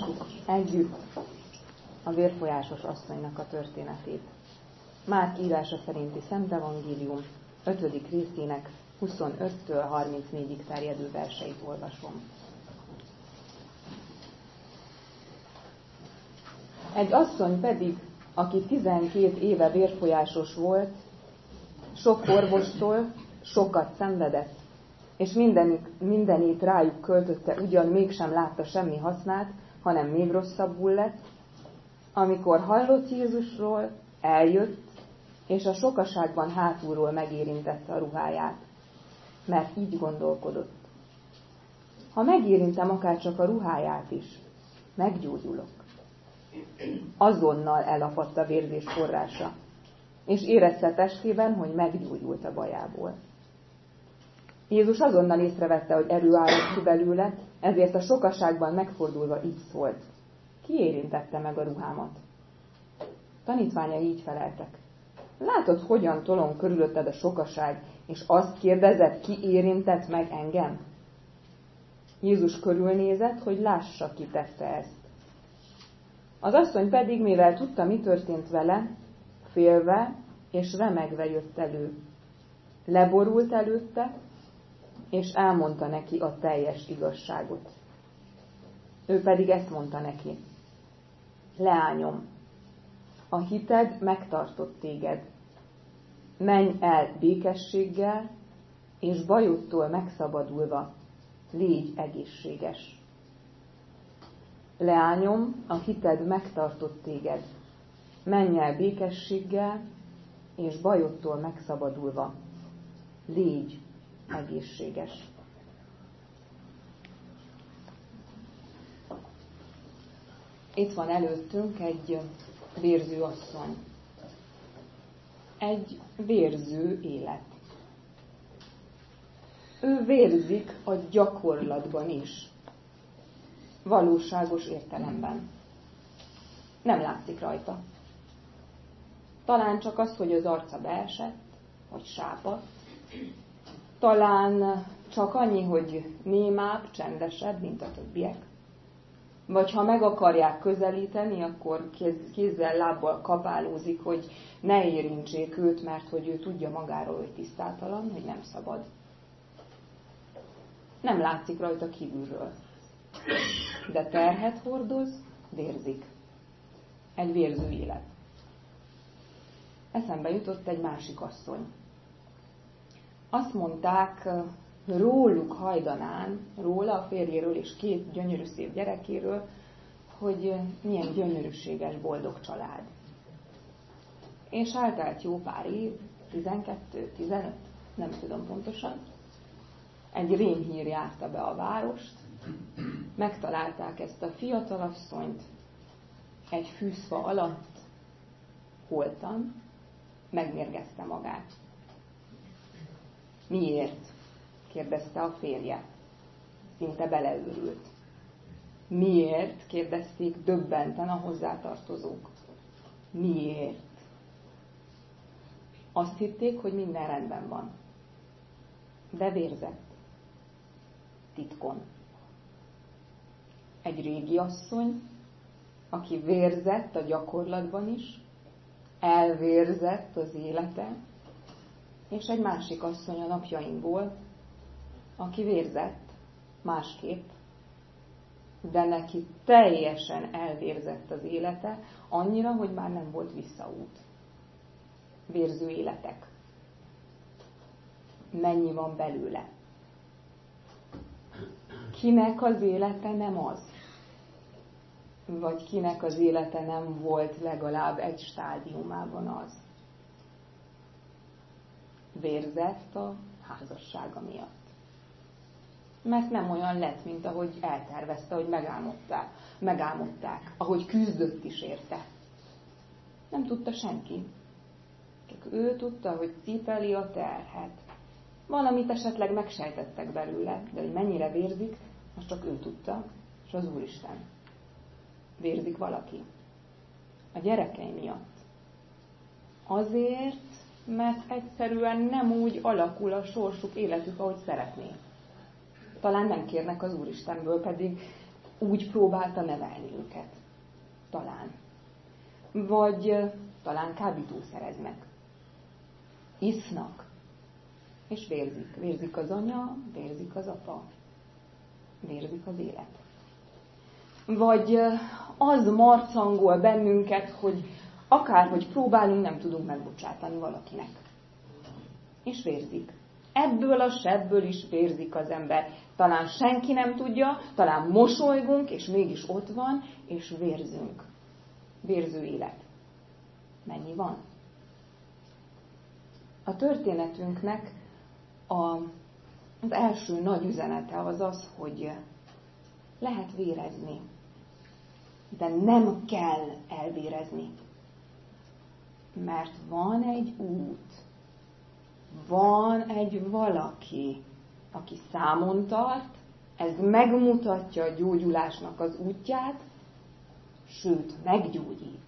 Hallgassuk együtt a vérfolyásos asszonynak a történetét. Márk írása szerinti Szent Evangélium 5. részének 25-től 34-ig terjedő verseit olvasom. Egy asszony pedig, aki 12 éve vérfolyásos volt, sok orvostól sokat szenvedett, és mindenét rájuk költötte, ugyan mégsem látta semmi hasznát, hanem még rosszabbul lett, amikor hallott Jézusról, eljött, és a sokaságban hátulról megérintette a ruháját, mert így gondolkodott. Ha megérintem akárcsak a ruháját is, meggyógyulok. Azonnal elapadt a vérzés forrása, és érezte testében, hogy meggyógyult a bajából. Jézus azonnal észrevette, hogy erő állott ki belőle, ezért a sokaságban megfordulva így szólt. Ki érintette meg a ruhámat? Tanítványai így feleltek. Látod, hogyan tolong körülötted a sokaság, és azt kérdezed, ki érintett meg engem? Jézus körülnézett, hogy lássa, ki tette ezt. Az asszony pedig, mivel tudta, mi történt vele, félve és remegve jött elő. Leborult előtte, és elmondta neki a teljes igazságot. Ő pedig ezt mondta neki. Leányom, a hited megtartott téged. Menj el békességgel, és bajodtól megszabadulva, légy egészséges. Leányom, a hited megtartott téged. Menj el békességgel, és bajodtól megszabadulva, légy egészséges. Itt van előttünk egy vérző asszony. Egy vérző élet. Ő vérzik a gyakorlatban is. Valóságos értelemben. Nem látszik rajta. Talán csak az, hogy az arca beesett, vagy sápadt. Talán csak annyi, hogy némább, csendesebb, mint a többiek. Vagy ha meg akarják közelíteni, akkor kézzel, lábbal kapálózik, hogy ne érintsék őt, mert hogy ő tudja magáról, hogy tisztátalan, hogy nem szabad. Nem látszik rajta kívülről. De terhet hordoz, vérzik. Egy vérző élet. Eszembe jutott egy másik asszony. Azt mondták róluk hajdanán, róla, a férjéről és 2 gyönyörű szép gyerekéről, hogy milyen gyönyörűséges, boldog család. És eltelt jó pár év, 12, 15, nem tudom pontosan, egy rémhír járta be a várost, megtalálták ezt a fiatalasszonyt egy fűzfa alatt, holtan, megmérgezte magát. Miért? Kérdezte a férje. Szinte beleőrült. Miért? Kérdezték döbbenten a hozzátartozók. Miért? Azt hitték, hogy minden rendben van. De vérzett. Titkon. Egy régi asszony, aki vérzett a gyakorlatban is, elvérzett az élete, és egy másik asszony a napjainkból, aki vérzett másképp, de neki teljesen elvérzett az élete, annyira, hogy már nem volt visszaút. Vérző életek. Mennyi van belőle? Kinek az élete nem az? Vagy kinek az élete nem volt legalább egy stádiumában az? Vérzett a házassága miatt. Mert nem olyan lett, mint ahogy eltervezte, hogy megálmodták, ahogy küzdött is érte. Nem tudta senki. Csak ő tudta, hogy cipeli a terhet. Valamit esetleg megsejtettek belőle, de hogy mennyire vérzik, azt csak ő tudta, és az Úristen. Vérzik valaki. A gyerekei miatt. Azért, mert egyszerűen nem úgy alakul a sorsuk, életük, ahogy szeretnék. Talán nem kérnek az Úristenből, pedig úgy próbálta nevelni őket. Talán. Vagy talán kábítószereznek. Isznak. És vérzik. Vérzik az anya, vérzik az apa. Vérzik az élet. Vagy az marcangol bennünket, hogy akárhogy próbálunk, nem tudunk megbocsátani valakinek. És vérzik. Ebből a sebből is vérzik az ember. Talán senki nem tudja, talán mosolygunk, és mégis ott van, és vérzünk. Vérző élet. Mennyi van? A történetünknek az első nagy üzenete az az, hogy lehet vérezni, de nem kell elvérezni. Mert van egy út, van egy valaki, aki számon tart, ez megmutatja a gyógyulásnak az útját, sőt, meggyógyít.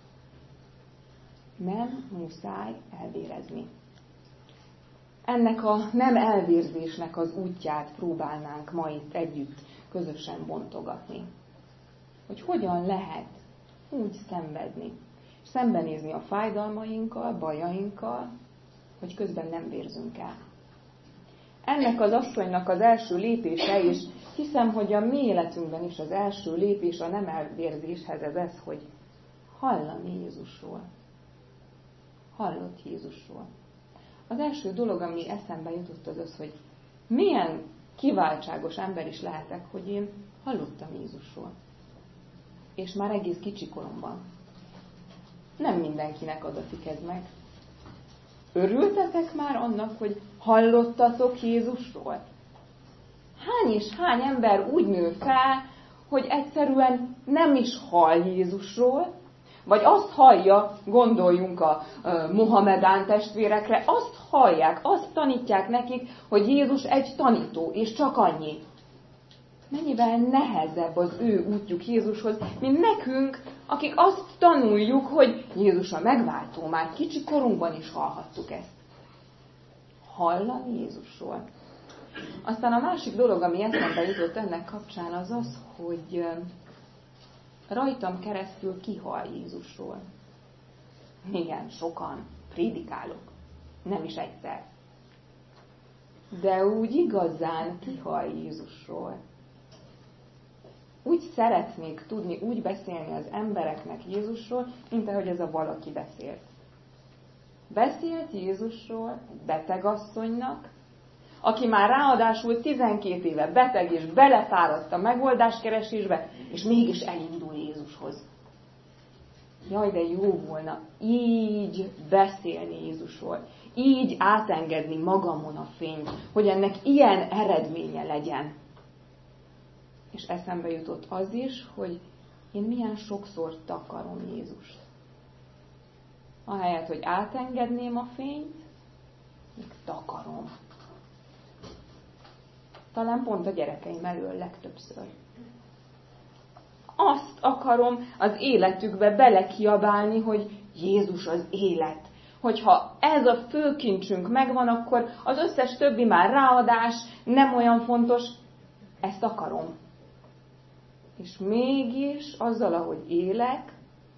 Nem muszáj elvérezni. Ennek a nem elvérzésnek az útját próbálnánk ma itt együtt közösen bontogatni. Hogy hogyan lehet úgy szenvedni, és szembenézni a fájdalmainkkal, bajainkkal, hogy közben nem vérzünk el. Ennek az asszonynak az első lépése, és hiszem, hogy a mi életünkben is az első lépés a nem elvérzéshez ez, hogy hallani Jézusról. Hallott Jézusról. Az első dolog, ami eszembe jutott, az az, hogy milyen kiváltságos ember is lehetek, hogy én hallottam Jézusról. És már egész kicsi koromban. Nem mindenkinek adatik ez meg. Örültetek már annak, hogy hallottatok Jézusról? Hány és hány ember úgy nő fel, hogy egyszerűen nem is hall Jézusról, vagy azt hallja, gondoljunk a Mohamedán testvérekre, azt hallják, azt tanítják nekik, hogy Jézus egy tanító, és csak annyi. Mennyivel nehezebb az ő útjuk Jézushoz, mint nekünk, akik azt tanuljuk, hogy Jézus a megváltó. Már kicsi korunkban is hallhattuk ezt. Hallani Jézusról. Aztán a másik dolog, ami eszembe jutott ennek kapcsán, az az, hogy rajtam keresztül kihall Jézusról. Igen, sokan prédikálok. Nem is egyszer. De úgy igazán kihall Jézusról. Úgy szeretnék tudni, úgy beszélni az embereknek Jézusról, mint ahogy ez a valaki beszélt. Beszélt Jézusról egy beteg asszonynak, aki már ráadásul 12 éve beteg, és belefáradt a megoldáskeresésbe, és mégis elindul Jézushoz. Jaj, de jó volna így beszélni Jézusról, így átengedni magamon a fényt, hogy ennek ilyen eredménye legyen. És eszembe jutott az is, hogy én milyen sokszor takarom Jézust. Ahelyett, hogy átengedném a fényt, még takarom. Talán pont a gyerekeim elől legtöbbször. Azt akarom az életükbe belekiabálni, hogy Jézus az élet. Hogyha ez a fő kincsünk megvan, akkor az összes többi már ráadás, nem olyan fontos, ezt akarom. És mégis azzal, ahogy élek,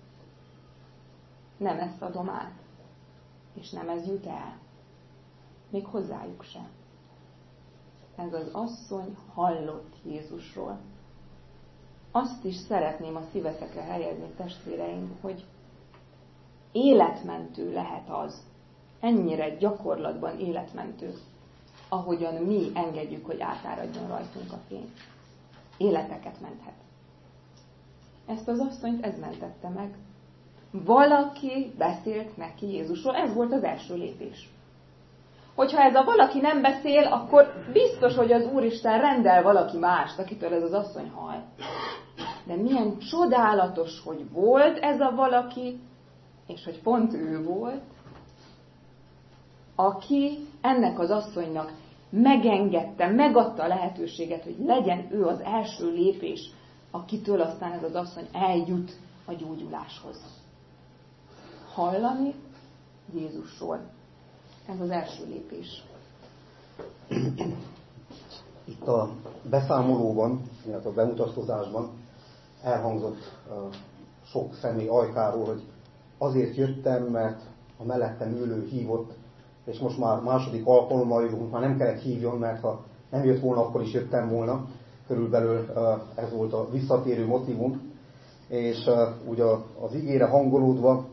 nem ezt adom át. És nem ez jut el. Még hozzájuk sem. Ez az asszony hallott Jézusról. Azt is szeretném a szívetekre helyezni, testvéreim, hogy életmentő lehet az, ennyire gyakorlatban életmentő, ahogyan mi engedjük, hogy átáradjon rajtunk a fény. Életeket menthet. Ezt az asszonyt ez mentette meg. Valaki beszélt neki Jézusról, ez volt az első lépés. Hogyha ez a valaki nem beszél, akkor biztos, hogy az Úristen rendel valaki mást, akitől ez az asszony hall. De milyen csodálatos, hogy volt ez a valaki, és hogy pont ő volt, aki ennek az asszonynak megengedte, megadta a lehetőséget, hogy legyen ő az első lépés, akitől aztán ez az asszony eljut a gyógyuláshoz. Hallani Jézusról. Ez az első lépés. Itt a beszámolóban, illetve a bemutatkozásban elhangzott sok személy ajkáról, hogy azért jöttem, mert a mellettem ülő hívott, és most már második alkalommal jövünk, már nem kellett hívjon, mert ha nem jött volna, akkor is jöttem volna. Körülbelül ez volt a visszatérő motivum. És ugye az igére hangolódva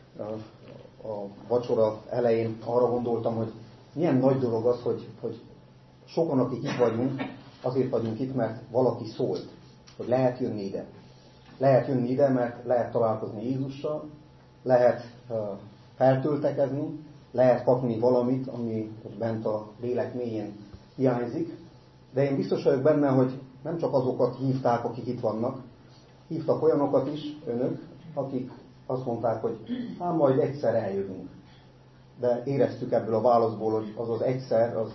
a vacsora elején arra gondoltam, hogy milyen nagy dolog az, hogy sokan, akik itt vagyunk, azért vagyunk itt, mert valaki szólt, hogy lehet jönni ide. Lehet jönni ide, mert lehet találkozni Jézussal, lehet feltöltekezni, lehet kapni valamit, ami bent a lélek mélyén hiányzik. De én biztos vagyok benne, hogy nem csak azokat hívták, akik itt vannak, hívtak olyanokat is, önök, akik azt mondták, hogy hát majd egyszer eljövünk. De éreztük ebből a válaszból, hogy az az egyszer, az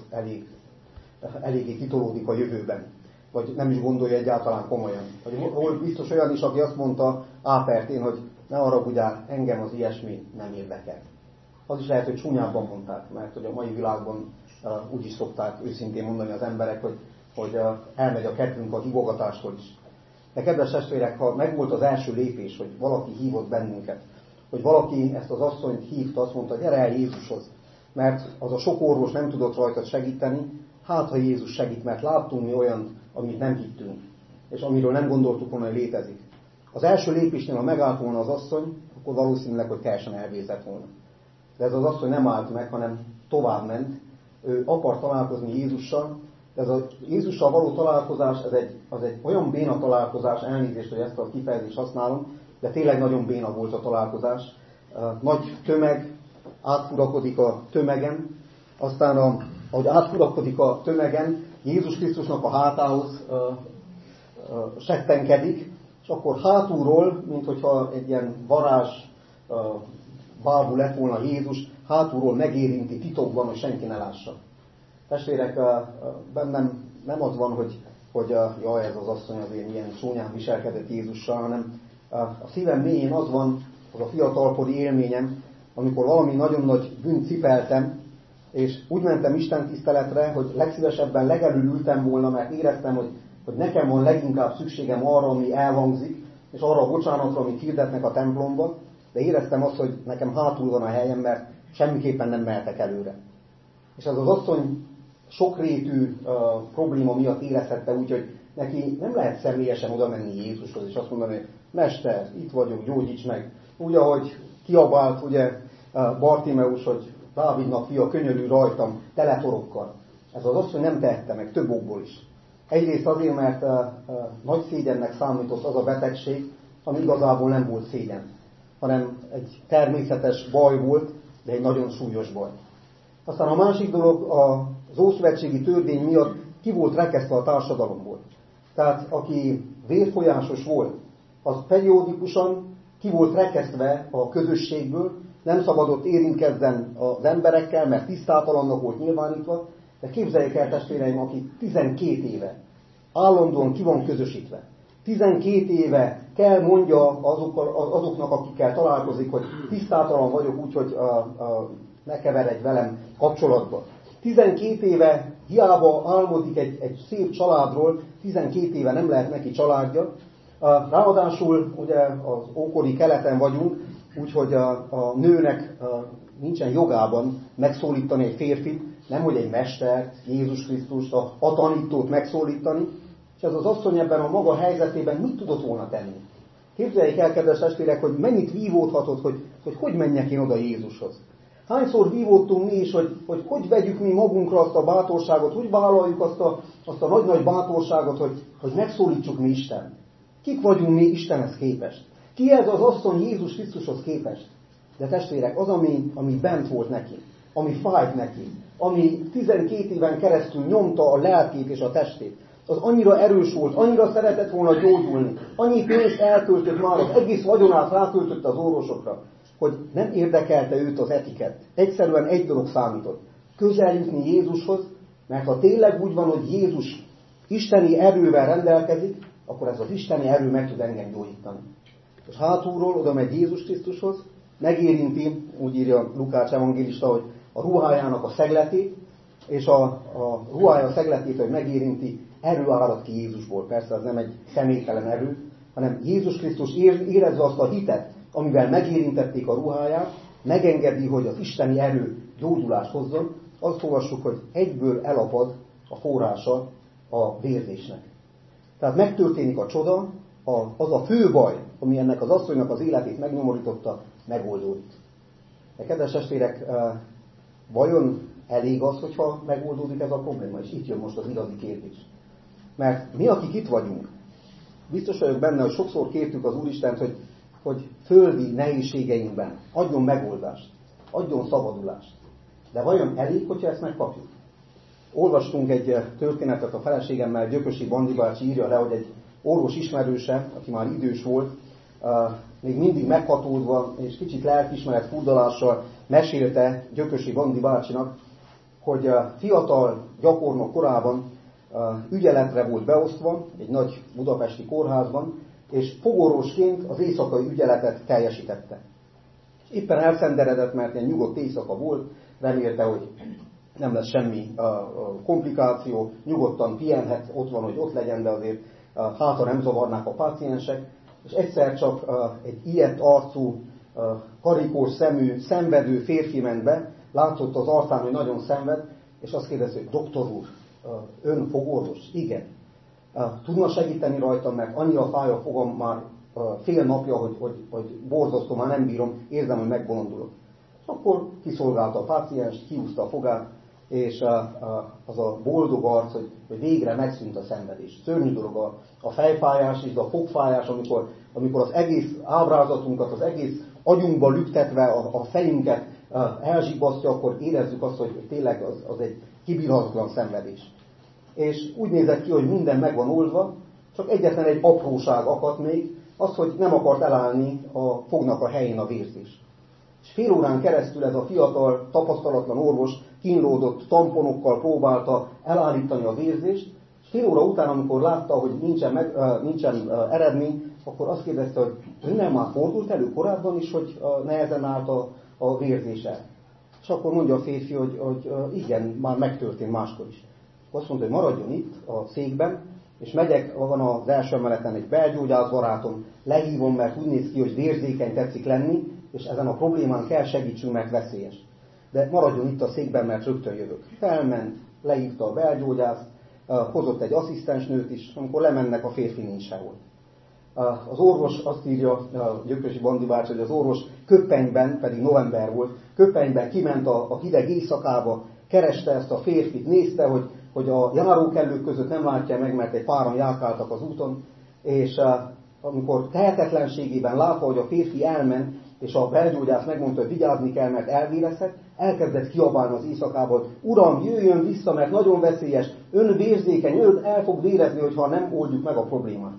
eléggé kitolódik a jövőben. Vagy nem is gondolja egyáltalán komolyan. Vagy volt biztos olyan is, aki azt mondta ápertén, hogy ne haragudjál, engem az ilyesmi nem érdekel. Az is lehet, hogy csúnyábban mondták, mert hogy a mai világban úgy is szokták őszintén mondani az emberek, hogy elmegy a kedvünk a hívogatástól is. De kedves testvérek, ha megvolt az első lépés, hogy valaki hívott bennünket, hogy valaki ezt az asszonyt hívta, azt mondta, gyere el Jézushoz, mert az a sok orvos nem tudott rajtad segíteni, hát ha Jézus segít, mert láttunk mi olyan, amit nem hittünk, és amiről nem gondoltuk volna, hogy létezik. Az első lépésnél, ha megállt volna az asszony, akkor valószínűleg, hogy teljesen elvérzett volna. De ez az asszony nem állt meg, hanem tovább ment. Ő akar találkozni Jézussal. Ez a Jézussal való találkozás, az egy olyan béna találkozás, elnézést, hogy ezt a kifejezést használom, de tényleg nagyon béna volt a találkozás. Nagy tömeg átfurakodik a tömegen, aztán ahogy átfurakodik a tömegen, Jézus Krisztusnak a hátához settenkedik, és akkor hátulról, mint hogyha egy ilyen varázs bábú lett volna Jézus, hátulról megérinti titokban, hogy senki ne lássa. Testvérek, bennem nem az van, hogy jaj, ez az asszony azért ilyen csúnyán viselkedett Jézussal, hanem a szívem mélyén az van, az a fiatalkori élményem, amikor valami nagyon nagy bűnt cipeltem, és úgy mentem Isten tiszteletre, hogy legszívesebben legelül ültem volna, mert éreztem, hogy nekem van leginkább szükségem arra, ami elhangzik, és arra a bocsánatra, amit hirdetnek a templomba, de éreztem azt, hogy nekem hátul van a helyem, mert semmiképpen nem mehetek előre. És ez az asszony sokrétű probléma miatt érezhette úgy, hogy neki nem lehet személyesen oda menni Jézushoz, és azt mondani, hogy Mester, itt vagyok, gyógyíts meg. Úgy, ahogy kiabált ugye Bartimeus, hogy Dávidnak fia, könyörülj rajtam, teletorokkal. Ez az asszony nem tehette meg, több okból is. Egyrészt azért, mert nagy szégyennek számított az a betegség, ami igazából nem volt szégyen, hanem egy természetes baj volt, de egy nagyon súlyos baj. Aztán a másik dolog, az ószövetségi törvény miatt ki volt rekesztve a társadalomból. Tehát aki vérfolyásos volt, az periódikusan ki volt rekesztve a közösségből, nem szabadott érintkezzen az emberekkel, mert tisztátalannak volt nyilvánítva, de képzeljék el, testvéreim, aki 12 éve állandóan ki van közösítve. 12 éve kell mondja azoknak, akikkel találkozik, hogy tisztátalan vagyok, úgyhogy ne keveredj velem kapcsolatba. 12 éve hiába álmodik egy szép családról, 12 éve nem lehet neki családja. Ráadásul ugye az ókori keleten vagyunk, úgyhogy a nőnek nincsen jogában megszólítani egy férfit, nemhogy egy mestert, Jézus Krisztust, a tanítót megszólítani, és ez az asszony ebben a maga helyzetében mit tudott volna tenni? Képzeljék el, kedves testvérek, hogy mennyit vívódhatott, hogy menjek én oda Jézushoz. Hányszor vívódtunk mi is, hogy vegyük mi magunkra azt a bátorságot, hogy vállaljuk azt a nagy-nagy bátorságot, hogy megszólítsuk mi Isten. Kik vagyunk mi Istenhez képest? Ki ez az asszony Jézus Krisztushoz képest? De testvérek, az, ami bent volt neki, ami fájt neki, ami 12 éven keresztül nyomta a lelkét és a testét, az annyira erős volt, annyira szeretett volna gyógyulni, annyi pénzt elköltött már, az egész vagyonát ráköltötte az orvosokra, hogy nem érdekelte őt az etikett. Egyszerűen egy dolog számított. Közel jutni Jézushoz, mert ha tényleg úgy van, hogy Jézus isteni erővel rendelkezik, akkor ez az isteni erő meg tud engem gyógyítani. És hátulról oda megy Jézus Krisztushoz, megérinti, úgy írja Lukács evangélista, hogy a ruhájának a szegletét, és a ruhája szegletét, hogy megérinti, erő árad ki Jézusból. Persze ez nem egy személytelen erő, hanem Jézus Krisztus érezve azt a hitet, amivel megérintették a ruháját, megengedi, hogy az isteni erő gyógyulást hozzon. Azt olvassuk, hogy egyből elapad a forrása a vérzésnek. Tehát megtörténik a csoda, az a fő baj, ami ennek az asszonynak az életét megnyomorította, megoldódik. De kedves testvérek, vajon elég az, hogyha megoldódik ez a probléma? És itt jön most az igazi kérdés. Mert mi, akik itt vagyunk, biztos vagyok benne, hogy sokszor kértük az Úristent, hogy földi nehézségeinkben adjon megoldást, adjon szabadulást. De vajon elég, hogyha ezt megkapjuk? Olvastunk egy történetet a feleségemmel, Gyökösi Bandi bácsi írja le, hogy egy orvos ismerőse, aki már idős volt, még mindig meghatódva és kicsit lelkiismeret furdalással mesélte Gyökösi Bandi bácsinak, hogy fiatal gyakornok korában ügyeletre volt beosztva egy nagy budapesti kórházban, és fogorvosként az éjszakai ügyeletet teljesítette. Éppen elszenderedett, mert ilyen nyugodt éjszaka volt, remélte, hogy nem lesz semmi komplikáció, nyugodtan pihenhet, ott van, hogy ott legyen, de azért hátra nem zavarnák a páciensek, és egyszer csak egy ilyet arcú, karikós szemű, szenvedő férfi ment be, látszott az arcán, hogy nagyon szenved, és azt kérdezte, hogy doktor úr, ön fogorvos? Igen. Tudna segíteni rajtam, mert annyira fáj a fogam már fél napja, hogy borzasztó, már nem bírom, érzem, hogy megbolondulok. És akkor kiszolgálta a pácienst, kihúzta a fogát, és az a boldog arc, hogy végre megszűnt a szenvedés. Szörnyű dolog a fejfájás és a fogfájás, amikor az egész ábrázatunkat, az egész agyunkba lüktetve a fejünket elzsibbasztja, akkor érezzük azt, hogy tényleg az egy kibírhatatlan szenvedés. És úgy nézett ki, hogy minden meg van oldva, csak egyetlen egy apróság akadt még, az, hogy nem akart elállni a fognak a helyén a vérzés. És fél órán keresztül ez a fiatal, tapasztalatlan orvos kínlódott tamponokkal próbálta elállítani a vérzést, és fél óra után, amikor látta, hogy nincsen eredmény, akkor azt kérdezte, hogy önnel már fordult elő korábban is, hogy nehezen állt a vérzése. És akkor mondja a férfi, hogy igen, már megtörtént máskor is. Azt mondta, hogy maradjon itt a székben, és megyek, van az első emeleten egy belgyógyász barátom, lehívom, mert úgy néz ki, hogy vérzékeny tetszik lenni, és ezen a problémán kell segítsünk, mert veszélyes. De maradjon itt a székben, mert rögtön jövök. Felment, lehívta a belgyógyászt, hozott egy asszisztensnőt is, amikor lemennek, a férfi nincs sehol. Az orvos, azt írja Gyökösi Bandi bácsi, hogy az orvos Köppenyben, pedig november volt, Köppenyben kiment a hideg éjszakába, kereste ezt a férfit, nézte, hogy a járókelők között nem látja meg, mert egy páran járkáltak az úton, és amikor tehetetlenségében látva, hogy a férfi elment, és a belgyógyász megmondta, hogy vigyázni kell, mert elvérezhet, elkezdett kiabálni az éjszakában, uram, jöjjön vissza, mert nagyon veszélyes, ön vérzékeny, ön el fog vérezni, hogyha nem oldjuk meg a problémát.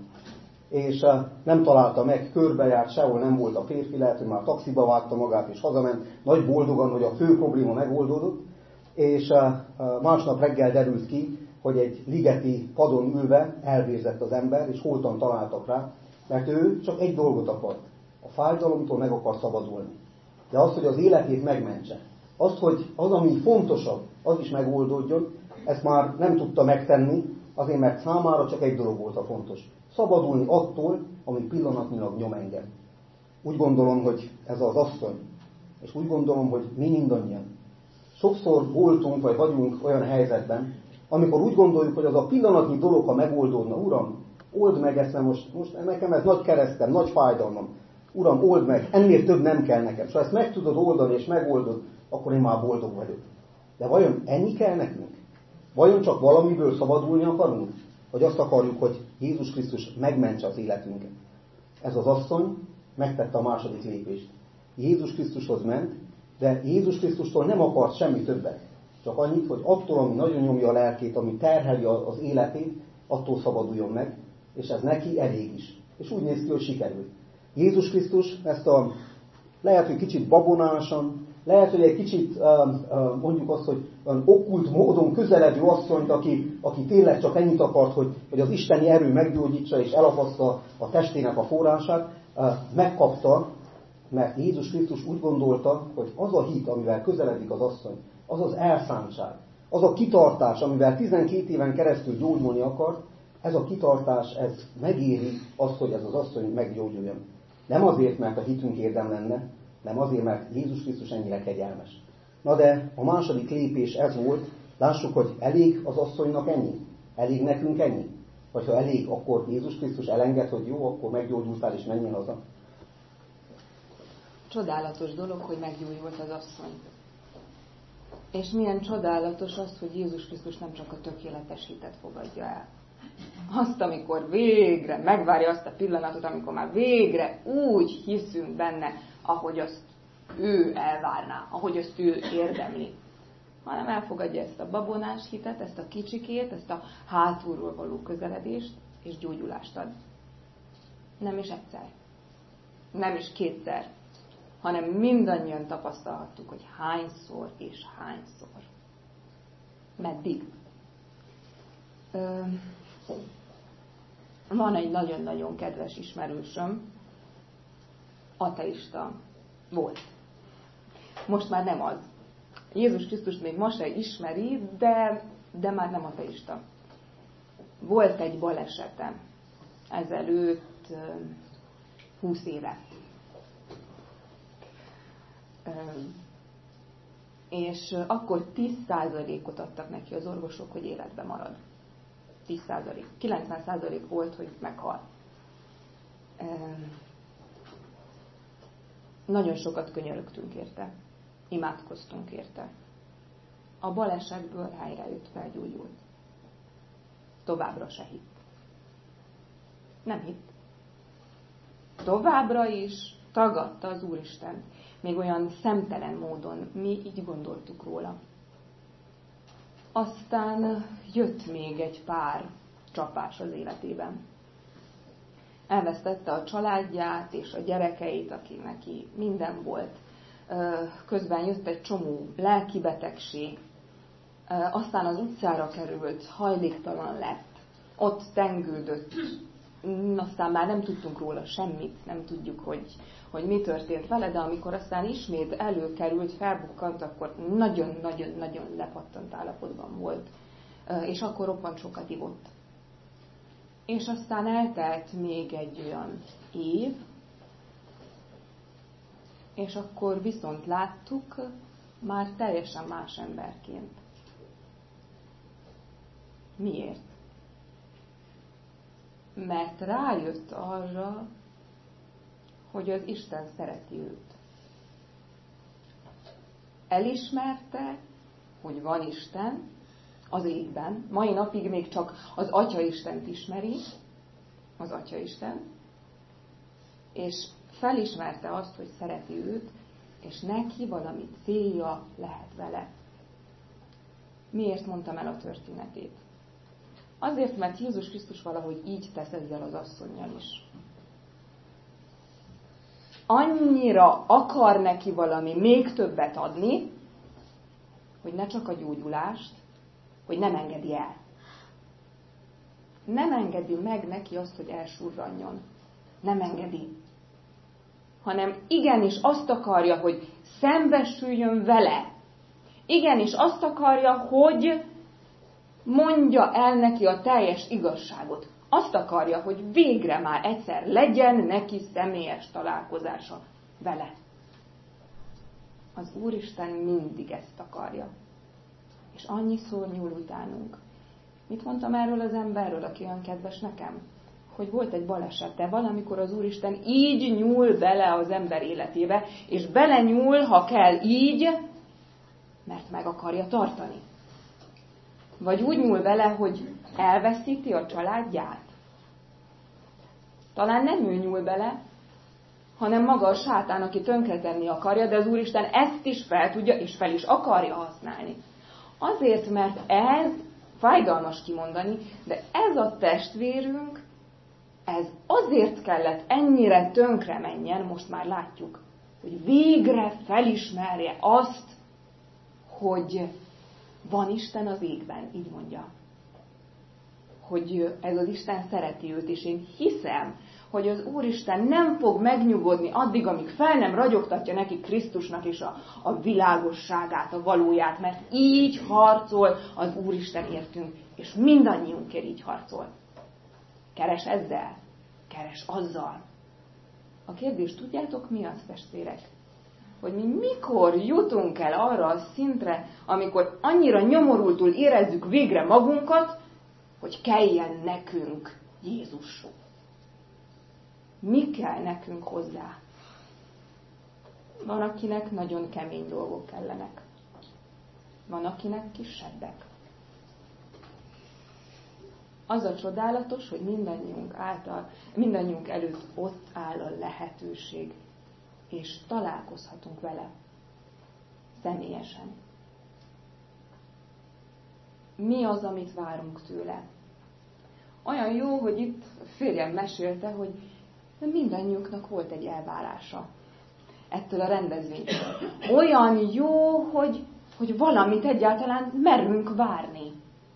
És nem találta meg, körbejárt, sehol nem volt a férfi, lehet, hogy már taxiba vágta magát, és hazament, nagy boldogan, hogy a fő probléma megoldódott, és másnap reggel derült ki, hogy egy ligeti padon ülve elvérzett az ember, és holtan találtak rá, mert ő csak egy dolgot akart, a fájdalomtól meg akar szabadulni. De az, hogy az életét megmentse, hogy az, ami fontosabb, az is megoldódjon, ezt már nem tudta megtenni, azért, mert számára csak egy dolog volt a fontos. Szabadulni attól, ami pillanatnyilag nyom engem. Úgy gondolom, hogy ez az asszony, és úgy gondolom, hogy mi mindannyian sokszor voltunk, vagy vagyunk olyan helyzetben, amikor úgy gondoljuk, hogy az a pillanatnyi dolog, ha megoldódna, Uram, old meg ezt, most nekem ez nagy keresztem, nagy fájdalmam. Uram, old meg, ennél több nem kell nekem. És ha ezt meg tudod oldani, és megoldod, akkor én már boldog vagyok. De vajon ennyi kell nekünk? Vajon csak valamiből szabadulni akarunk? Vagy azt akarjuk, hogy Jézus Krisztus megmentse az életünket? Ez az asszony megtette a második lépést. Jézus Krisztushoz ment, de Jézus Krisztustól nem akart semmi többet. Csak annyit, hogy attól, ami nagyon nyomja a lelkét, ami terheli az életét, attól szabaduljon meg, és ez neki elég is. És úgy néz ki, hogy sikerült. Jézus Krisztus ezt lehet, hogy kicsit babonásan, lehet, hogy egy kicsit mondjuk azt, hogy okkult módon közeledő asszonyt, aki tényleg csak ennyit akart, hogy az isteni erő meggyógyítsa és elapassza a testének a forrását, megkapta, mert Jézus Krisztus úgy gondolta, hogy az a hit, amivel közeledik az asszony, az az elszántság, Az a kitartás, amivel 12 éven keresztül gyógyulni akart, ez a kitartás, ez megéri azt, hogy ez az asszony meggyógyuljon. Nem azért, mert a hitünk érdem lenne, nem azért, mert Jézus Krisztus ennyire kegyelmes. Na de a második lépés ez volt, lássuk, hogy elég az asszonynak ennyi? Elég nekünk ennyi? Vagy ha elég, akkor Jézus Krisztus elenged, hogy jó, akkor meggyógyultál és menjen haza. Csodálatos dolog, hogy meggyógyult az asszony. És milyen csodálatos az, hogy Jézus Krisztus nem csak a tökéletes hitet fogadja el. Azt, amikor végre megvárja azt a pillanatot, amikor már végre úgy hiszünk benne, ahogy azt ő elvárná, ahogy azt ő érdemli. Hanem elfogadja ezt a babonás hitet, ezt a kicsikét, ezt a hátulról való közeledést, és gyógyulást ad. Nem is egyszer, nem is kétszer, hanem mindannyian tapasztalhattuk, hogy hányszor és hányszor. Meddig? Van egy nagyon-nagyon kedves ismerősöm, ateista volt. Most már nem az. Jézus Krisztust még ma se ismeri, de már nem ateista. Volt egy balesetem ezelőtt 20 éve. És akkor 10%-ot adtak neki az orvosok, hogy életben marad. 10%. 90% volt, hogy meghal. Nagyon sokat könyörögtünk érte. Imádkoztunk érte. A balesetből helyrejött, felgyógyult. Továbbra se hitt. Nem hitt. Továbbra is tagadta az Úristent. Még olyan szemtelen módon mi így gondoltuk róla. Aztán jött még egy pár csapás az életében. Elvesztette a családját és a gyerekeit, aki neki minden volt. Közben jött egy csomó lelkibetegség. Aztán az utcára került, hajléktalan lett. Ott tengődött. Aztán már nem tudtunk róla semmit, nem tudjuk, hogy mi történt vele, de amikor aztán ismét előkerült, felbukkant, akkor nagyon-nagyon-nagyon lepattant állapotban volt. És akkor roppant sokat ivott. És aztán eltelt még egy olyan év, és akkor viszont láttuk már teljesen más emberként. Miért? Mert rájött arra, hogy az Isten szereti őt. Elismerte, hogy van Isten az égben. Mai napig még csak az Atya Istent ismeri, az Atya Isten, és felismerte azt, hogy szereti őt, és neki valami célja lehet vele. Miért mondtam el a történetét? Azért, mert Jézus Krisztus valahogy így tesz ezzel az asszonnyal is. Annyira akar neki valami még többet adni, hogy ne csak a gyógyulást, hogy nem engedi el. Nem engedi meg neki azt, hogy elsurranjon. Nem engedi. Hanem igenis azt akarja, hogy szembesüljön vele. Igenis azt akarja, hogy mondja el neki a teljes igazságot. Azt akarja, hogy végre már egyszer legyen neki személyes találkozása vele. Az Úristen mindig ezt akarja. És annyiszor nyúl utánunk. Mit mondtam erről az emberről, aki olyan kedves nekem? Hogy volt egy balesete, valamikor az Úristen így nyúl bele az ember életébe, és belenyúl, ha kell így, mert meg akarja tartani. Vagy úgy nyúl bele, hogy elveszíti a családját. Talán nem ő nyúl bele, hanem maga a sátán, aki tönkretenni akarja, de az Úristen ezt is fel tudja, és fel is akarja használni. Azért, mert ez, fájdalmas kimondani, de ez a testvérünk, ez azért kellett ennyire tönkre menjen, most már látjuk, hogy végre felismerje azt, hogy van Isten az égben, így mondja. Hogy ez az Isten szereti őt, és én hiszem, hogy az Úristen nem fog megnyugodni addig, amíg fel nem ragyogtatja neki Krisztusnak is a világosságát, a valóját, mert így harcol az Úristen értünk, és mindannyiunkért így harcol. Keres ezzel, keres azzal. A kérdés, tudjátok mi az, testvérek? Hogy mi mikor jutunk el arra a szintre, amikor annyira nyomorultul érezzük végre magunkat, hogy kelljen nekünk Jézus. Mi kell nekünk hozzá? Van, akinek nagyon kemény dolgok kellenek. Van, akinek kisebbek. Az a csodálatos, hogy mindannyiunk előtt ott áll a lehetőség, és találkozhatunk vele személyesen. Mi az, amit várunk tőle? Olyan jó, hogy itt férjem mesélte, hogy mindannyiunknak volt egy elvárása ettől a rendezvénytől. Olyan jó, hogy valamit egyáltalán merünk várni.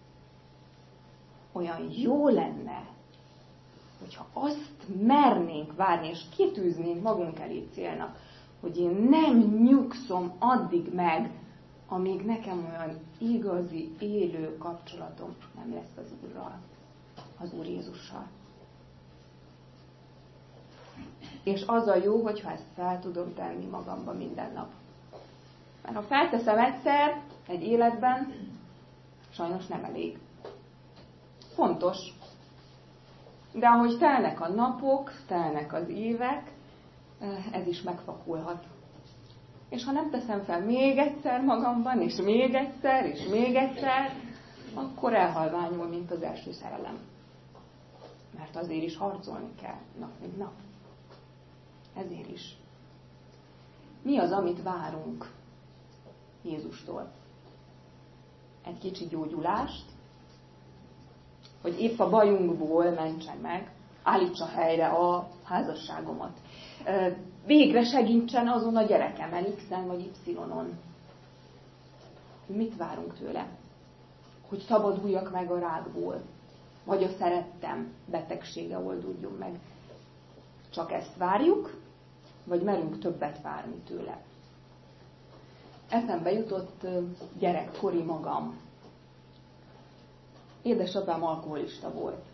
Olyan jó lenne, hogyha azt mernénk várni, és kitűznénk magunk elé célnak, hogy én nem nyugszom addig meg, amíg nekem olyan igazi, élő kapcsolatom nem lesz az Úrral, az Úr Jézussal. És az a jó, hogyha ezt fel tudom tenni magamba minden nap. Mert ha felteszem egyszer egy életben, sajnos nem elég. Fontos. De ahogy telnek a napok, telnek az évek, ez is megfakulhat. És ha nem teszem fel még egyszer magamban, és még egyszer, és még egyszer, akkor elhalványul, mint az első szerelem. Mert azért is harcolni kell, nap mint nap. Ezért is. Mi az, amit várunk Jézustól? Egy kicsi gyógyulást, hogy épp a bajunkból mentsen meg, állítsa helyre a házasságomat. Végre segítsen azon a gyerekemmel, X-en vagy Y-on. Mit várunk tőle? Hogy szabaduljak meg a rákból, vagy a szerettem betegsége oldódjon meg. Csak ezt várjuk, vagy merünk többet várni tőle? Eszembe jutott gyerekkori magam. Édesapám alkoholista volt.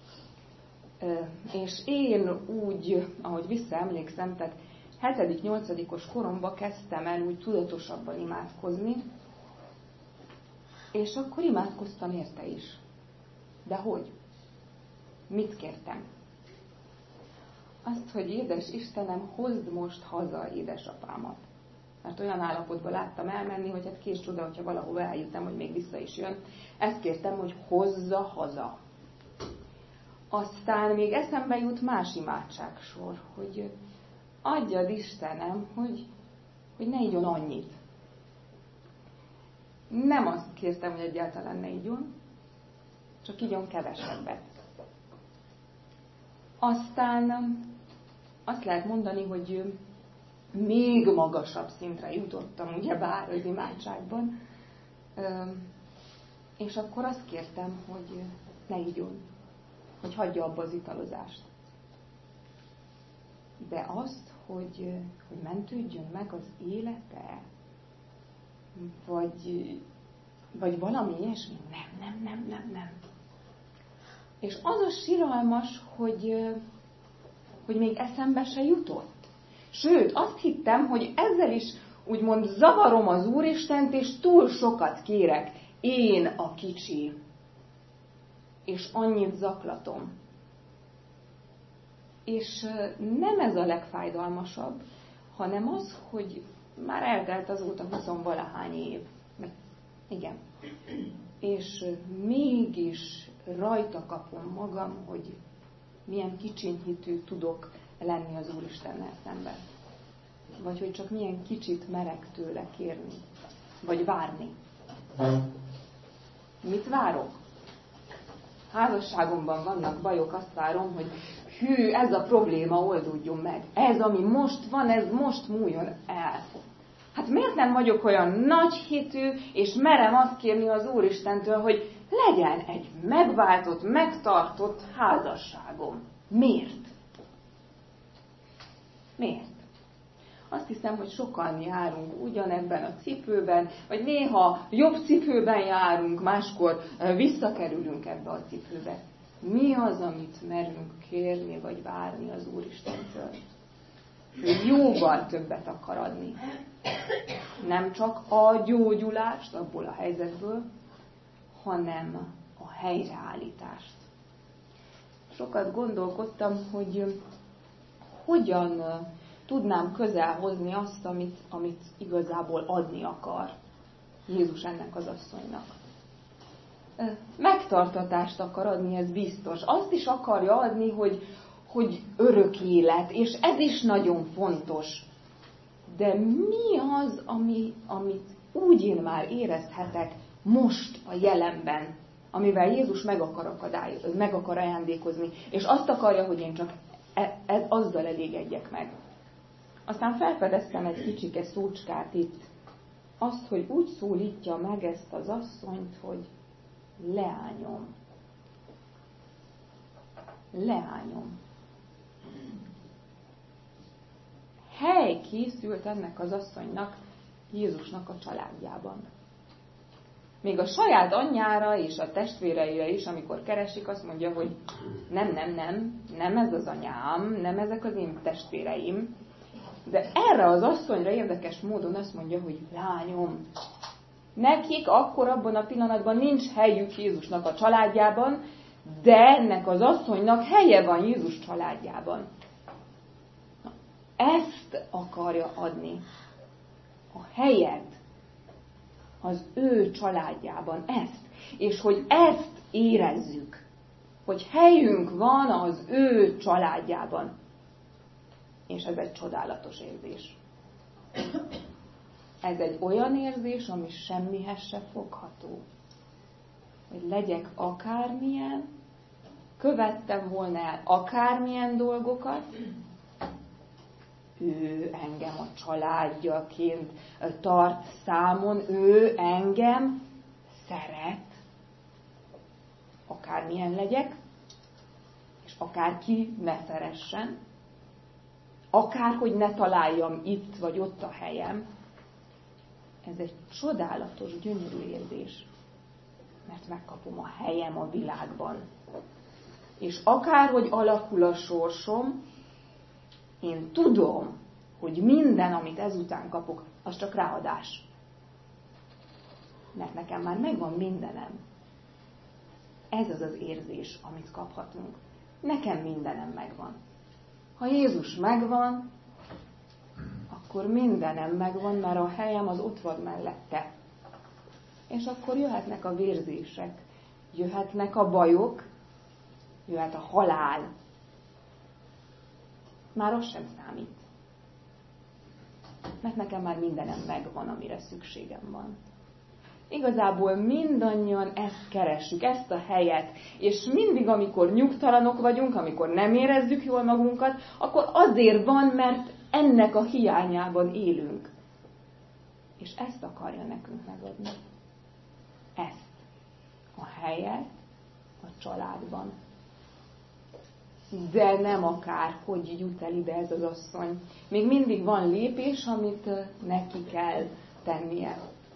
És én úgy, ahogy visszaemlékszem, tehát 7.-8. koromban kezdtem el úgy tudatosabban imádkozni, és akkor imádkoztam érte is. De hogy? Mit kértem? Azt, hogy édes Istenem, hozd most haza édesapámat. Mert olyan állapotban láttam elmenni, hogy hát kés csoda, hogyha valahova eljuttam, hogy még vissza is jön. Ezt kértem, hogy hozza haza. Aztán még eszembe jut más imádságsor, hogy adjad Istenem, hogy ne igyon annyit. Nem azt kértem, hogy egyáltalán ne igyon, csak igyon kevesebbet. Aztán azt lehet mondani, hogy még magasabb szintre jutottam, ugyebár az imádságban, és akkor azt kértem, hogy ne igyon, hogy hagyja abba az italozást. De azt, hogy mentődjön meg az élete, vagy valami ilyesmi, nem. És az a siralmas, hogy még eszembe se jutott. Sőt, azt hittem, hogy ezzel is úgymond zavarom az Úristent, és túl sokat kérek. Én a kicsi. És annyit zaklatom. És nem ez a legfájdalmasabb, hanem az, hogy már eltelt azóta 20-valahány év. Igen. És mégis rajta kapom magam, hogy milyen kicsinyhitű tudok lenni az Úristennel szemben. Vagy hogy csak milyen kicsit merek tőle kérni. Vagy várni. Mit várok? Házasságomban vannak bajok, azt várom, hogy hű, ez a probléma oldódjon meg. Ez, ami most van, ez most múljon el. Hát miért nem vagyok olyan nagyhitű, és merem azt kérni az Úristentől, hogy legyen egy megváltott, megtartott házasságom? Miért? Miért? Azt hiszem, hogy sokan járunk ugyanebben a cipőben, vagy néha jobb cipőben járunk, máskor visszakerülünk ebbe a cipőbe. Mi az, amit merünk kérni, vagy várni az Úristentől? Ő jóval többet akar adni. Nem csak a gyógyulást abból a helyzetből, hanem a helyreállítást. Sokat gondolkodtam, hogy hogyan tudnám közel hozni azt, amit igazából adni akar Jézus ennek az asszonynak. Megtartatást akar adni, ez biztos. Azt is akarja adni, hogy örök élet, és ez is nagyon fontos. De mi az, amit úgy én már érezhetek most a jelenben, amivel Jézus meg akar ajándékozni, és azt akarja, hogy én csak azzal elégedjek meg. Aztán felfedeztem egy kicsike szócskát itt. Azt, hogy úgy szólítja meg ezt az asszonyt, hogy leányom. Leányom. Hely készült ennek az asszonynak, Jézusnak a családjában. Még a saját anyjára és a testvéreire is, amikor keresik, azt mondja, hogy nem ez az anyám, nem ezek az én testvéreim. De erre az asszonyra érdekes módon azt mondja, hogy lányom. Nekik akkor abban a pillanatban nincs helyük Jézusnak a családjában, de ennek az asszonynak helye van Jézus családjában. Na, ezt akarja adni. A helyet az ő családjában. Ezt. És hogy ezt érezzük. Hogy helyünk van az ő családjában. És ez egy csodálatos érzés. Ez egy olyan érzés, ami semmihez se fogható. Hogy legyek akármilyen, követtem volna el akármilyen dolgokat, ő engem a családjaként tart számon, ő engem szeret, akármilyen legyek, és akárki ne szeressen, akárhogy ne találjam itt vagy ott a helyem. Ez egy csodálatos, gyönyörű érzés, mert megkapom a helyem a világban. És akárhogy alakul a sorsom, én tudom, hogy minden, amit ezután kapok, az csak ráadás. Mert nekem már megvan mindenem. Ez az az érzés, amit kaphatunk. Nekem mindenem megvan. Ha Jézus megvan, akkor mindenem megvan, mert a helyem az ott van mellette. És akkor jöhetnek a vérzések, jöhetnek a bajok, jöhet a halál. Már az sem számít. Mert nekem már mindenem megvan, amire szükségem van. Igazából mindannyian ezt keressük, ezt a helyet, és mindig, amikor nyugtalanok vagyunk, amikor nem érezzük jól magunkat, akkor azért van, mert ennek a hiányában élünk. És ezt akarja nekünk megadni. Ezt. A helyet a családban. De nem akár, hogy jut el ide ez az asszony. Még mindig van lépés, amit neki kell tennie.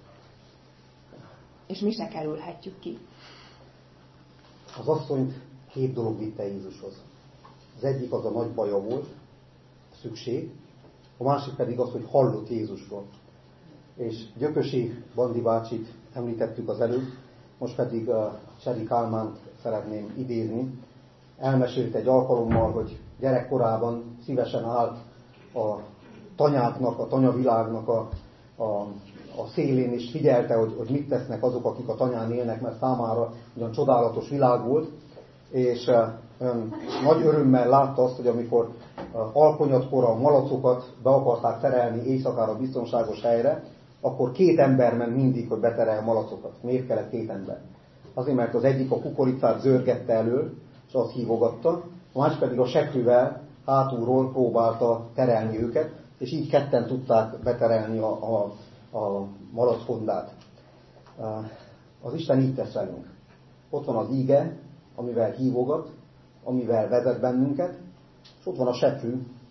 És mi se kerülhetjük ki. Az asszonyt két dolog vitte Jézushoz. Az egyik az a nagy baja volt, szükség, a másik pedig az, hogy hallott Jézusról. És Gyökösi Bandi bácsit említettük az előbb, most pedig a Cseri Kálmánt szeretném idézni. Elmesélt egy alkalommal, hogy gyerekkorában szívesen állt a tanyáknak, a tanyavilágnak a szélén, és figyelte, hogy mit tesznek azok, akik a tanyán élnek, mert számára ugyan csodálatos világ volt, és nagy örömmel látta azt, hogy amikor alkonyatkor a malacokat be akarták terelni éjszakára biztonságos helyre, akkor 2 ember ment mindig, hogy beterel malacokat. Miért kellett 2 ember? Azért, mert az egyik a kukoricát zörgette elől, és azt hívogatta, a másik pedig a seprűvel hátulról próbálta terelni őket, és így ketten tudták beterelni a malackondát. Az Isten így tesz velünk. Ott van az íge, amivel hívogat, amivel vezet bennünket, és ott van a seprű,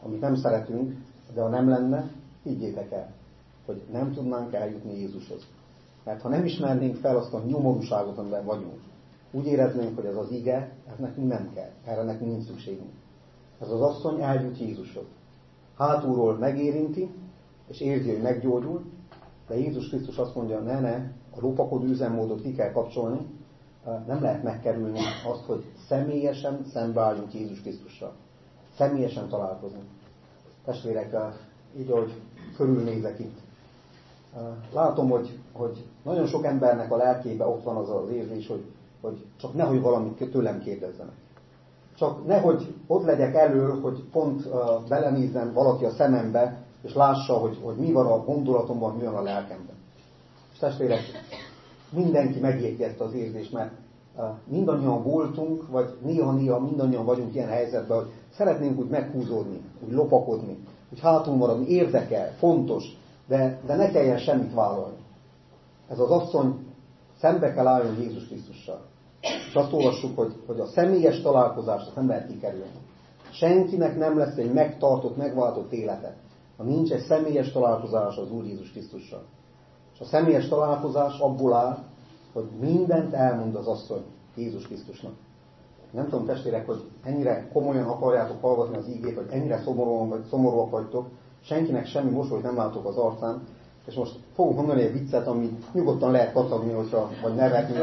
amit nem szeretünk, de ha nem lenne, higgyétek el, hogy nem tudnánk eljutni Jézushoz. Mert ha nem ismernénk fel azt a nyomorúságot, amiben vagyunk, úgy éreznénk, hogy ez az ige, ez nekünk nem kell, erre nekünk nincs szükségünk. Ez az asszony eljut Jézushoz. Hátulról megérinti, és érzi, hogy meggyógyul, de Jézus Krisztus azt mondja, ne, a lopakodó üzemmódot ki kell kapcsolni, nem lehet megkerülni azt, hogy személyesen szembeálljunk Jézus Krisztussal. Személyesen találkozunk. Testvérek, így ahogy körülnézek itt, látom, hogy nagyon sok embernek a lelkébe ott van az az érzés, hogy csak nehogy valamit tőlem kérdezzenek. Csak nehogy ott legyek elől, hogy pont belenézzen valaki a szemembe, és lássa, hogy mi van a gondolatomban, mi van a lelkemben. És testvérek, mindenki megérti ezt az érzést, mert mindannyian voltunk, vagy néha-néha mindannyian vagyunk ilyen helyzetben, hogy szeretnénk úgy meghúzódni, úgy lopakodni, úgy hátul maradni, érdekel, fontos, de ne kelljen semmit vállalni. Ez az asszony szembe kell álljon Jézus Krisztussal. És azt olvassuk, hogy a személyes találkozást nem lehet kikerülni. Senkinek nem lesz egy megtartott, megváltott élete, ha nincs egy személyes találkozás az Úr Jézus Krisztussal. És a személyes találkozás abból áll, hogy mindent elmond az asszony Jézus Krisztusnak. Nem tudom, testvérek, hogy ennyire komolyan akarjátok hallgatni az ígét, hogy ennyire szomorúak vagytok, senkinek semmi mosolyt nem látok az arcán, és most fogok mondani egy viccet, ami nyugodtan lehet kacagni, vagy nevetni,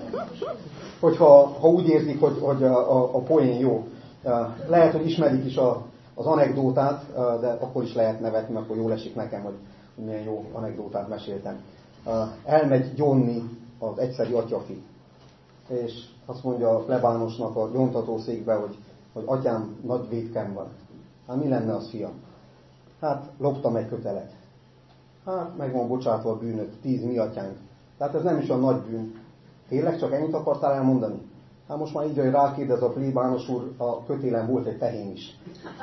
ha úgy érzik, hogy a poén jó. Lehet, hogy ismerik is az anekdótát, de akkor is lehet nevetni, akkor jól esik nekem, hogy milyen jó anekdótát meséltem. Elmegy gyónni az egyszeri atyafi, és azt mondja a plebánosnak a gyóntatószékbe, hogy atyám, nagy vétkem van. Hát mi lenne az, fiam? Hát loptam egy kötelet. Hát meg van bocsátva a bűnök, 10 mi atyánk. Tehát ez nem is a nagy bűn. Tényleg csak ennyit akartál elmondani? Hát most már így, hogy rákérdez a plébános úr, a kötélen volt egy tehén is.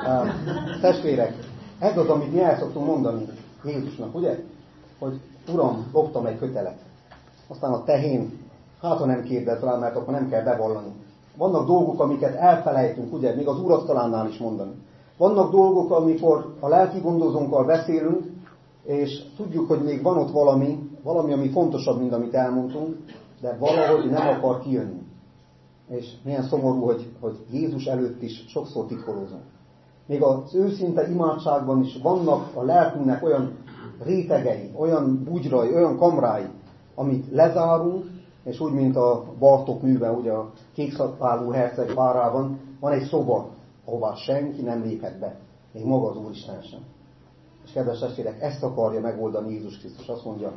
Testvérek, ez az, amit mi el szoktunk mondani Jézusnak, ugye? Hogy Uram, loptam egy kötelet. Aztán a tehén, hát ha nem kérdez rá, mert akkor nem kell bevallani. Vannak dolgok, amiket elfelejtünk, ugye? Még az úrasztalánál is mondani. Vannak dolgok, amikor a lelki gondozónkkal beszélünk, és tudjuk, hogy még van ott valami, ami fontosabb, mint amit elmondtunk, de valahogy nem akar kijönni. És milyen szomorú, hogy Jézus előtt is sokszor titkolózunk. Még az őszinte imádságban is vannak a lelkünknek olyan rétegei, olyan bugyrai, olyan kamrái, amit lezárunk, és úgy, mint a Bartók műben, ugye a Kékszakálú herceg várában, van egy szoba, ahová senki nem léphet be, még maga az Úristen sem. És kedves testvérek, ezt akarja megoldani Jézus Krisztus. Azt mondja,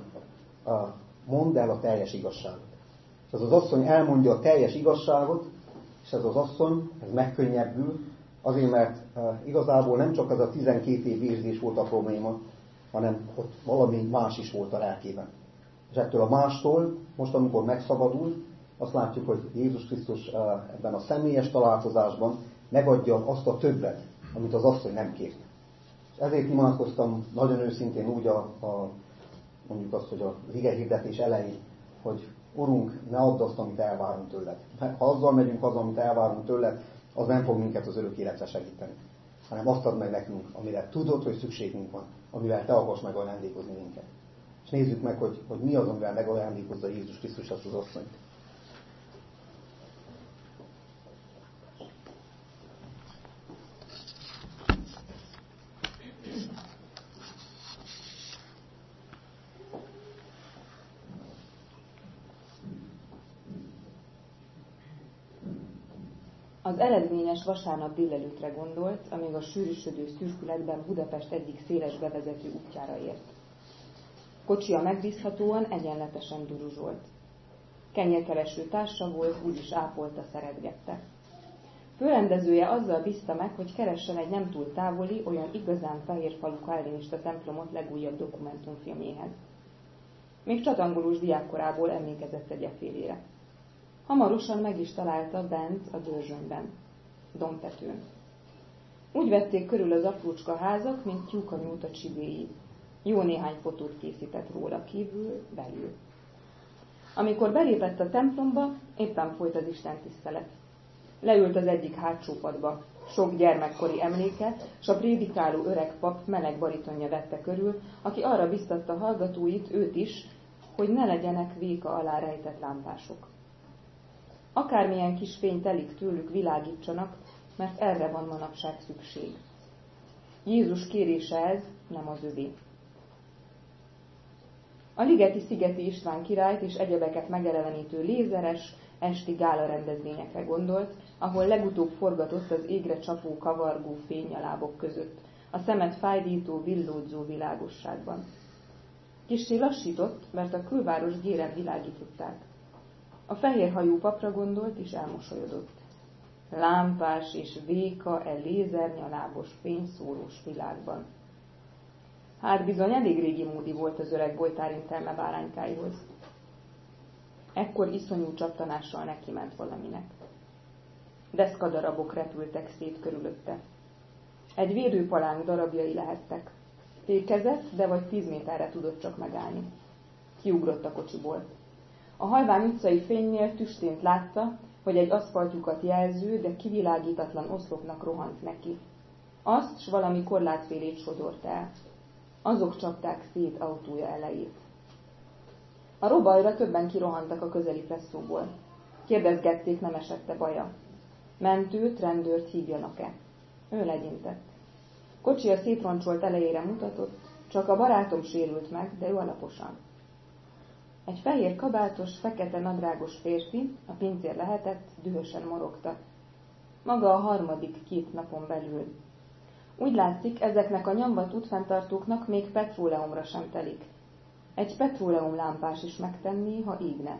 mondd el a teljes igazságot. És ez az asszony elmondja a teljes igazságot, és ez az asszony, ez megkönnyebbül, azért, mert igazából nem csak az a 12 év érzés volt a probléma, hanem ott valami más is volt a lelkében. És ettől a mástól, most amikor megszabadul, azt látjuk, hogy Jézus Krisztus ebben a személyes találkozásban megadja azt a többet, amit az asszony nem kért. És ezért imádkoztam nagyon őszintén úgy mondjuk azt, hogy az ige hirdetés elején, hogy Urunk, ne add azt, amit elvárunk tőled. Ha azzal megyünk haza, amit elvárunk tőled, az nem fog minket az örök életre segíteni. Hanem azt add meg nekünk, amire tudod, hogy szükségünk van, amivel te akarsz megajándékozni minket. És nézzük meg, hogy mi az, amivel megajándékozza Jézus Krisztus azt az asszonyt. Az eredményes vasárnap délelőttre gondolt, amíg a sűrűsödő szürkületben Budapest egyik széles bevezető útjára ért. Kocsia megbízhatóan, egyenletesen duruzsolt. Kenyérkereső társa volt, úgyis ápolta, szeretgette. Főrendezője azzal bízta meg, hogy keressen egy nem túl távoli, olyan igazán fehérfalú kálvinista templomot legújabb dokumentumfilmjéhez. Még csatangolós diákkorából emlékezett egy efélére. Hamarosan meg is találta bent a Dörzsönyben, dombtetőn. Úgy vették körül az aprócska házak, mint tyúk a nyújt a csibéig. Jó néhány fotót készített róla kívül, belül. Amikor belépett a templomba, éppen folyt az istentisztelet. Leült az egyik hátsó padba, sok gyermekkori emléke, s a prédikáló öreg pap meleg baritonja vette körül, aki arra biztatta hallgatóit, őt is, hogy ne legyenek véka alá rejtett lámpások. Akármilyen kis fény telik tőlük, világítsanak, mert erre van manapság szükség. Jézus kérése ez, nem az övé. A Ligeti-szigeti István királyt és egyebeket megelevenítő lézeres, esti gála rendezvényekre gondolt, ahol legutóbb forgatott az égre csapó, kavargó fénynyalábok között, a szemet fájdító, villódzó világosságban. Kissé lassított, mert a külváros gyéren világították. A fehérhajú papra gondolt, és elmosolyodott. Lámpás és véka lézernyalábos, fényszórós világban. Hát bizony elég régi módi volt az öreg bojtár intelme báránykáihoz. Ekkor iszonyú csattanással neki ment valaminek. Deszkadarabok repültek szét körülötte. Egy védőpalánk darabjai lehettek. Fékezett, de vagy 10 méterre tudott csak megállni. Kiugrott a kocsiból. A halvány utcai fénynél tüstént látta, hogy egy aszfaltjukat jelző, de kivilágítatlan oszlopnak rohant neki. Azt s valami korlátfélét sodort el. Azok csapták szét autója elejét. A robajra többen kirohantak a közeli presszóból. Kérdezgették, nem esette baja. Mentőt, rendőrt hívjanak-e? Ő legyintett. Kocsia szétroncsolt elejére mutatott, csak a barátom sérült meg, de ő alaposan. Egy fehér kabátos, fekete nadrágos férfi, a pincér lehetett, dühösen morogta. Maga a 3. 2 napon belül. Úgy látszik, ezeknek a nyomvat útfenntartóknak még petróleumra sem telik. Egy petróleumlámpás is megtenné, ha ígne.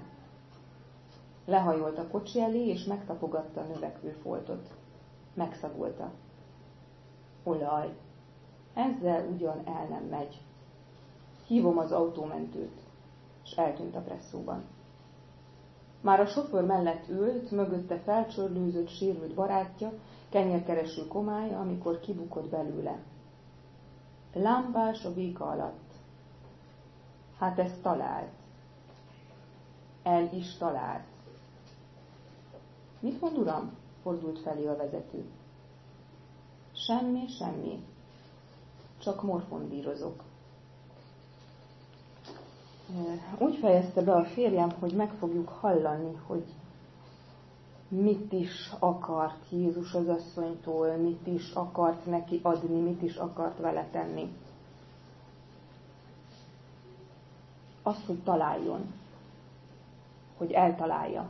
Lehajolt a kocsi elé, és megtapogatta a növekvő foltot. Megszagolta. Olaj. Ezzel ugyan el nem megy. Hívom az autómentőt, és eltűnt a presszóban. Már a sofőr mellett ült, mögötte felcsörlőzött, sérült barátja, kenyérkereső komája, amikor kibukott belőle. Lámpás a véka alatt. Hát ezt talált. El is talált. Mit mond, uram? Fordult felé a vezető. Semmi, semmi. Csak morfondírozok. Úgy fejezte be a férjem, hogy meg fogjuk hallani, hogy mit is akart Jézus az asszonytól, mit is akart neki adni, mit is akart vele tenni. Azt, hogy találjon, hogy eltalálja.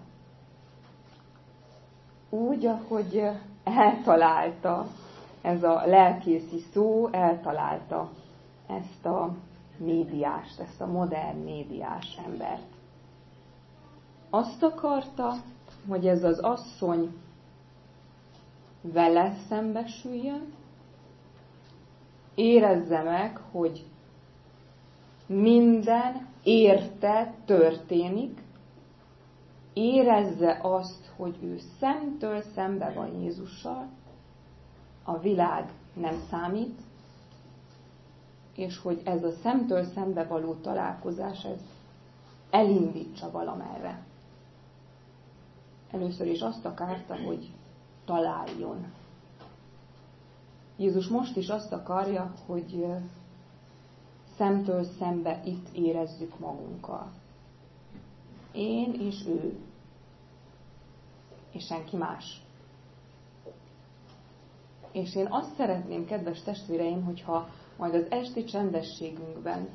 Úgy, ahogy eltalálta, ez a lelkészi szó eltalálta ezt a médiást, ezt a modern médiás embert. Azt akarta, hogy ez az asszony vele szembesüljön, érezze meg, hogy minden érte történik, érezze azt, hogy ő szemtől szembe van Jézussal, a világ nem számít, és hogy ez a szemtől szembe való találkozás, ez elindítsa valamerre. Először is azt akarta, hogy találjon. Jézus most is azt akarja, hogy szemtől szembe itt érezzük magunkkal. Én és ő. És senki más. És én azt szeretném, kedves testvéreim, hogyha majd az esti csendességünkben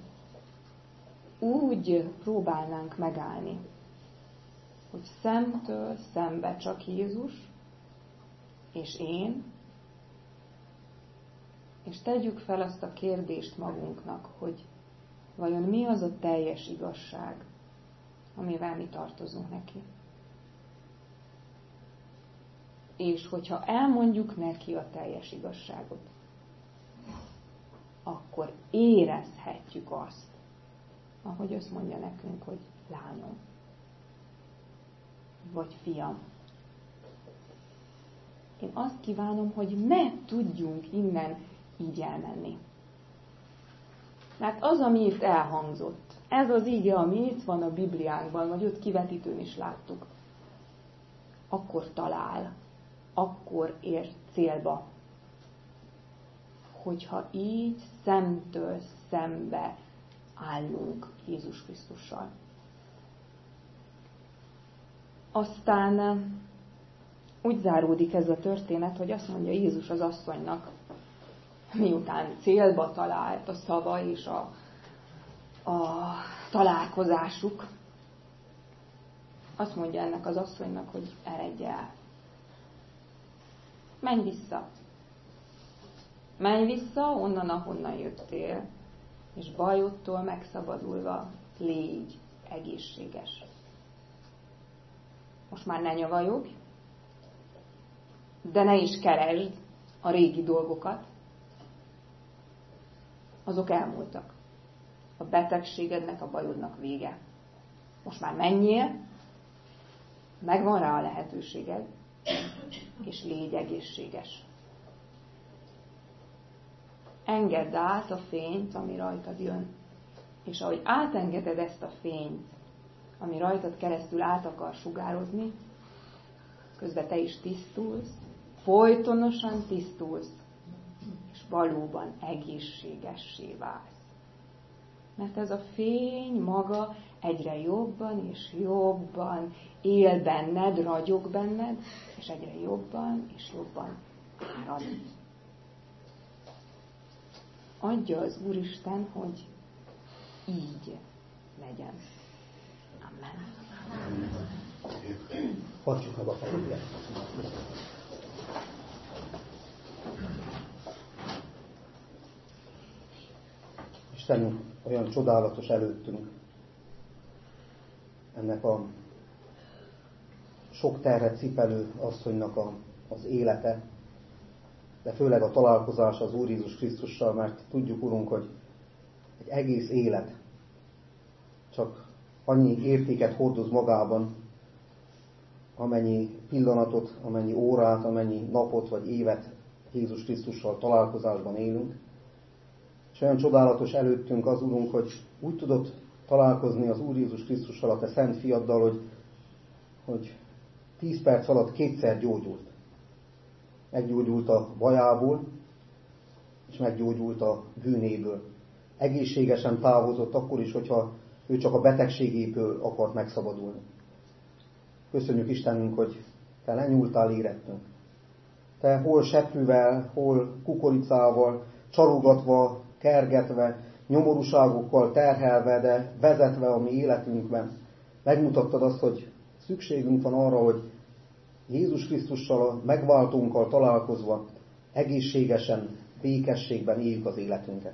úgy próbálnánk megállni, hogy szemtől szembe csak Jézus, és én, és tegyük fel azt a kérdést magunknak, hogy vajon mi az a teljes igazság, amivel mi tartozunk neki. És hogyha elmondjuk neki a teljes igazságot, akkor érezhetjük azt, ahogy azt mondja nekünk, hogy lányom, vagy fiam. Én azt kívánom, hogy ne tudjunk innen így elmenni. Mert az, ami itt elhangzott, ez az ige, ami itt van a Bibliánkban, vagy ott kivetítőn is láttuk, akkor talál. akkor ér célba, hogyha így szemtől szembe állunk Jézus Krisztussal. Aztán úgy záródik ez a történet, hogy azt mondja Jézus az asszonynak, miután célba talált a szava és a találkozásuk, azt mondja ennek az asszonynak, hogy eredj el. Menj vissza. Menj vissza onnan, ahonnan jöttél, és bajodtól megszabadulva légy egészséges. Most már ne nyavajogj, de ne is keresd a régi dolgokat. Azok elmúltak. A betegségednek, a bajodnak vége. Most már menjél, megvan rá a lehetőséged, és légy egészséges. Engedd át a fényt, ami rajtad jön. És ahogy átengeded ezt a fényt, ami rajtad keresztül át akar sugározni, közben te is tisztulsz, folytonosan tisztulsz, és valóban egészségessé válsz. Mert ez a fény maga egyre jobban és jobban él benned, ragyog benned, és egyre jobban és jobban árad. Adja az Úristen, hogy így legyen. Amen. Tartsuk meg a fejünket. Istenünk olyan csodálatos előttünk, ennek a sok terhet cipelő asszonynak az élete, de főleg a találkozás az Úr Jézus Krisztussal, mert tudjuk, Urunk, hogy egy egész élet csak annyi értéket hordoz magában, amennyi pillanatot, amennyi órát, amennyi napot vagy évet Jézus Krisztussal találkozásban élünk. És olyan csodálatos előttünk az, Urunk, hogy úgy tudott találkozni az Úr Jézus Krisztussal, a Te szent fiaddal, hogy 10 perc alatt 2-szer gyógyult. Meggyógyult a bajából, és meggyógyult a bűnéből. Egészségesen távozott akkor is, hogyha ő csak a betegségéből akart megszabadulni. Köszönjük Istenünk, hogy Te lenyúltál érettünk. Te hol seprűvel, hol kukoricával, csarogatva, kergetve, nyomorúságokkal terhelve, de vezetve a mi életünkben. Megmutattad azt, hogy szükségünk van arra, hogy Jézus Krisztussal, a megváltónkkal találkozva egészségesen, békességben éljük az életünket.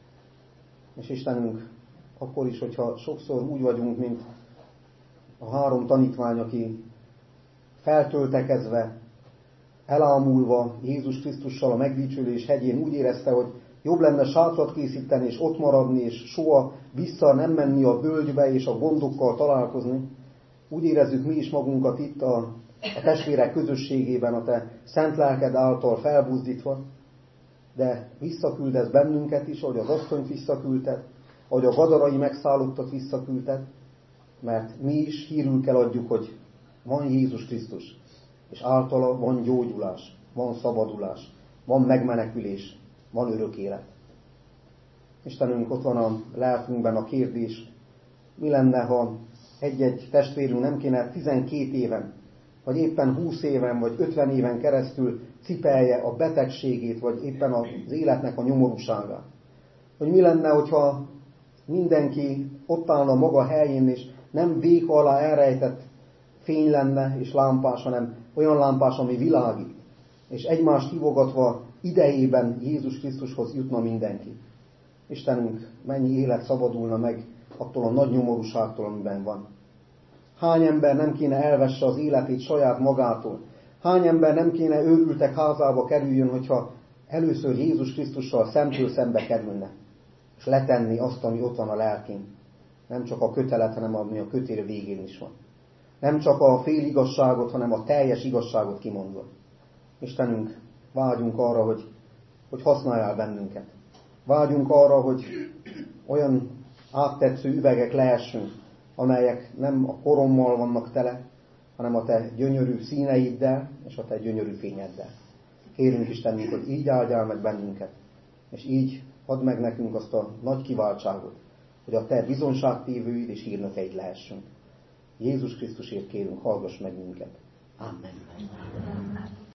És Istenünk, akkor is, hogyha sokszor úgy vagyunk, mint a 3 tanítvány, aki feltöltekezve, elámulva Jézus Krisztussal a megdicsülés hegyén úgy érezte, hogy jobb lenne sátrat készíteni, és ott maradni, és soha vissza nem menni a völgybe, és a gondokkal találkozni. Úgy érezzük mi is magunkat itt a testvérek közösségében, a Te szent lelked által felbuzdítva, de visszaküldesz bennünket is, ahogy az asszonyt visszaküldted, ahogy a gadarai megszállottat visszaküldted, mert mi is hírül kell adjuk, hogy van Jézus Krisztus, és általa van gyógyulás, van szabadulás, van megmenekülés, van örök élet. Istenünk, ott van a lelkünkben a kérdés, mi lenne, ha egy-egy testvérünk nem kéne 12 éven, vagy éppen 20 éven, vagy 50 éven keresztül cipelje a betegségét, vagy éppen az életnek a nyomorúságát. Hogy mi lenne, hogyha mindenki ott állna maga helyén, és nem véka alá elrejtett fény lenne és lámpás, hanem olyan lámpás, ami világít, és egymást hívogatva idejében Jézus Krisztushoz jutna mindenki. Istenünk, mennyi élet szabadulna meg attól a nagy nyomorúságtól, amiben van. Hány ember nem kéne elvesse az életét saját magától? Hány ember nem kéne őrültek házába kerüljön, hogyha először Jézus Krisztussal szemtől szembe kerülne, és letenni azt, ami ott van a lelkén. Nem csak a kötelet, hanem ami a kötél végén is van. Nem csak a fél igazságot, hanem a teljes igazságot kimondva. Istenünk, vágyunk arra, hogy használjál bennünket. Vágyunk arra, hogy olyan áttetsző üvegek lehessünk, amelyek nem a korommal vannak tele, hanem a te gyönyörű színeiddel és a te gyönyörű fényeddel. Kérünk Istenünk, hogy így áldjál meg bennünket, és így add meg nekünk azt a nagy kiváltságot, hogy a te bizonságtévőid és hírnökeid lehessünk. Jézus Krisztusért kérünk, hallgass meg minket. Amen.